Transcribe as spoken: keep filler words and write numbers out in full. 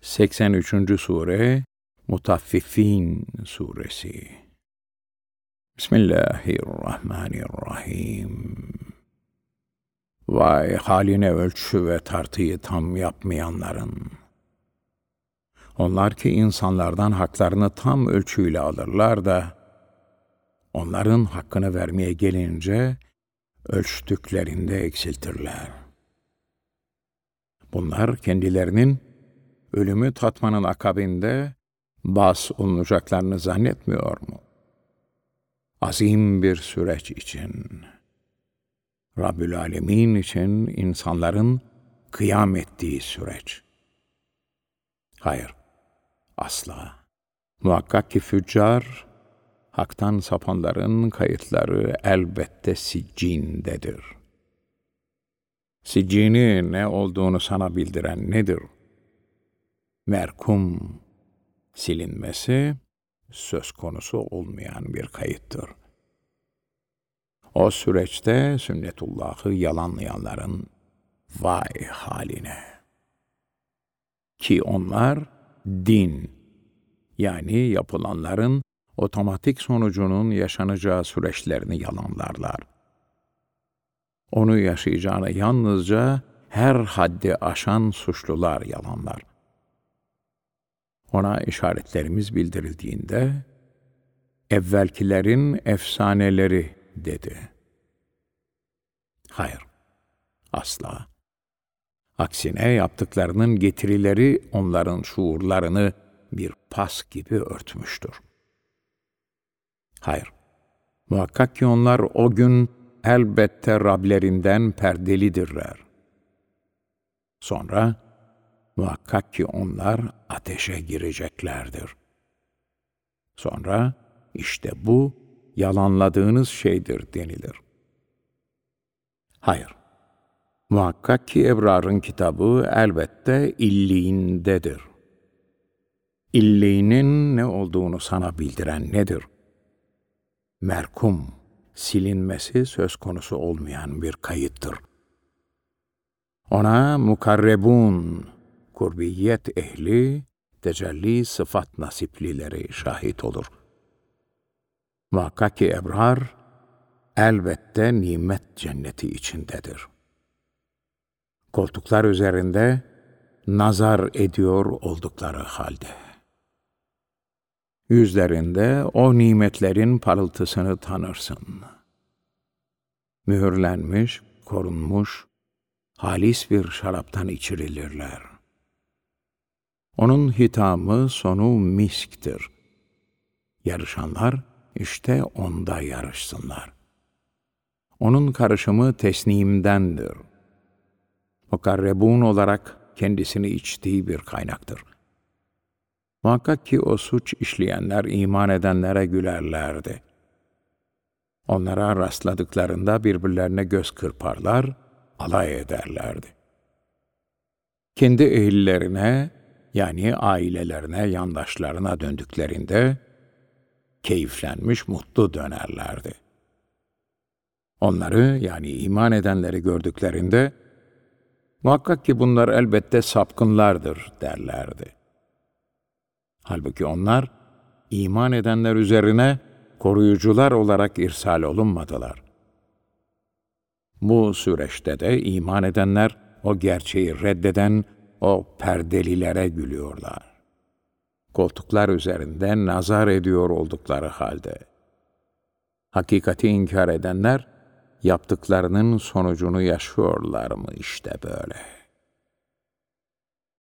seksen üçüncü sure Mutaffifin suresi. Bismillahirrahmanirrahim. Vay haline ölçü ve tartıyı tam yapmayanların! Onlar ki insanlardan haklarını tam ölçüyle alırlar da, onların hakkını vermeye gelince, ölçtüklerinde eksiltirler. Bunlar kendilerinin ölümü tatmanın akabinde bas olunacaklarını zannetmiyor mu? Azim bir süreç için, Rabbül Alemin için insanların kıyam ettiği süreç. Hayır, asla. Muhakkak ki füccar, haktan sapanların kayıtları elbette siccindedir. Siccini ne olduğunu sana bildiren nedir? Merkum, silinmesi söz konusu olmayan bir kayıttır. O süreçte sünnetullah'ı yalanlayanların vay haline! Ki onlar din, yani yapılanların otomatik sonucunun yaşanacağı süreçlerini yalanlarlar. Onu yaşayacağına yalnızca her haddi aşan suçlular yalanlar. Ona işaretlerimiz bildirildiğinde, evvelkilerin efsaneleri dedi. Hayır, asla. Aksine yaptıklarının getirileri onların şuurlarını bir pas gibi örtmüştür. Hayır, muhakkak ki onlar o gün elbette Rablerinden perdelidirler. Sonra, muhakkak ki onlar ateşe gireceklerdir. Sonra, işte bu yalanladığınız şeydir denilir. Hayır, muhakkak ki ebrarın kitabı elbette illiğindedir. İlliğinin ne olduğunu sana bildiren nedir? Merkum, silinmesi söz konusu olmayan bir kayıttır. Ona mukarrebun, kurbiyet ehli, tecelli sıfat nasiplileri şahit olur. Muhakkak ki ebrar, elbette nimet cenneti içindedir. Koltuklar üzerinde nazar ediyor oldukları halde. Yüzlerinde o nimetlerin parıltısını tanırsın. Mühürlenmiş, korunmuş, halis bir şaraptan içirilirler. Onun hitamı sonu misktir. Yarışanlar işte onda yarışsınlar. Onun karışımı tesnimdendir. Mukarrebun olarak kendisini içtiği bir kaynaktır. Muhakkak ki o suç işleyenler iman edenlere gülerlerdi. Onlara rastladıklarında birbirlerine göz kırparlar, alay ederlerdi. Kendi ehillerine, yani ailelerine, yandaşlarına döndüklerinde, keyiflenmiş, mutlu dönerlerdi. Onları, yani iman edenleri gördüklerinde, muhakkak ki bunlar elbette sapkınlardır derlerdi. Halbuki onlar, iman edenler üzerine koruyucular olarak irsal olunmadılar. Bu süreçte de iman edenler, o gerçeği reddeden o perdelilere gülüyorlar. Koltuklar üzerinde nazar ediyor oldukları halde. Hakikati inkar edenler, yaptıklarının sonucunu yaşıyorlar mı işte böyle?